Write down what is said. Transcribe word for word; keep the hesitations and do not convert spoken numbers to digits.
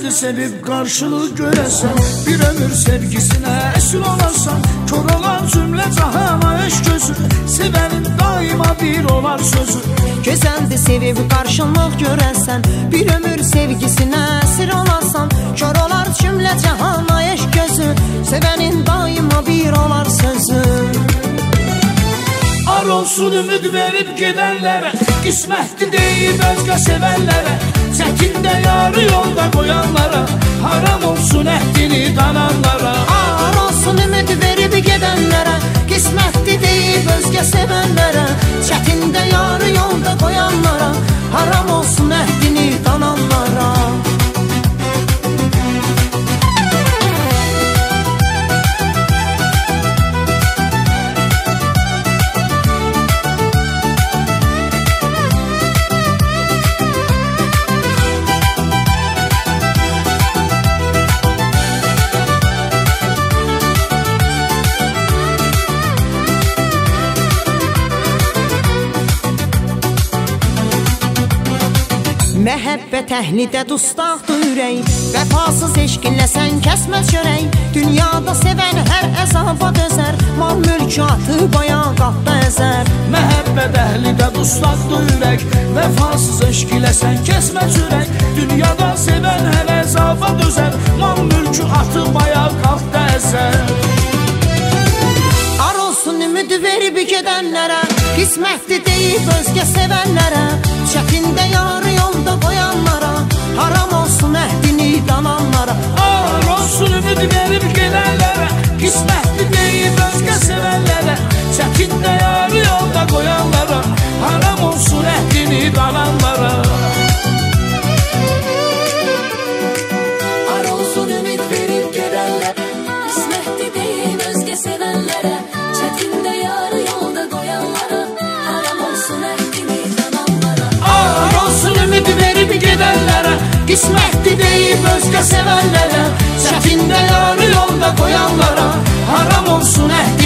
Kesəndi sevib qarşılıq görəsən, bir ömür sevgisinə əsir olasan. Kör olan cümlə cahana eş gözü, sevənin daima bir olar sözü. Kesəndi sevib qarşılıq görəsən, bir ömür sevgisinə əsir olasan. Kör olar cümlə cahana eş gözü, sevənin daima bir olar sözü. Ar olsun ümid verib gedənlərə, qismətli deyib özgə sevənlərə. Çəkində yarı yolda qoyanlara, haram olsun əhdini dananlara. Ar olsun ümid verib gedənlərə, qismətli deyib özgə sevənlərə. Çəkində yarı yolda qoyanlara, haram olsun əhdini dananlara. Məhəbbət əhlidə dustaqdır ürək, vəfasız eşqinlə sən kəsməz çörək. Dünyada sevən hər əzaba dözər, mal mülkü atıb ayaqda əzər. Məhəbbət əhlidə dustaqdır ürək, vəfasız eşqinlə sən kəsməz çörək. Dünyada sevən hər əzaba dözər, mal mülkü atıb ayaqda əzər. Ar olsun ümid verib gedənlərə, qismətli deyib özgə sevənlərə. Çəkində yarı yolda qoyanlara, haram olsun əhdini dananlara. Ar olsun ümid verib gedənlərə, qismətli deyib özgə sevənlərə. Çəkində yarı yolda qoyanlara, haram olsun əhdini dananlara. Ar olsun ümid verib gedənlərə, qismətli deyib özgə sevənlərə. Çəkində yarı yolda qoyanlara, haram olsun əhdini dananlara. Ar olsun ümid verib gedənlərə, qismətli deyib özgə sevənlərə. Çəkində yarı yolda qoyanlara, haram olsun əhdini dananlara.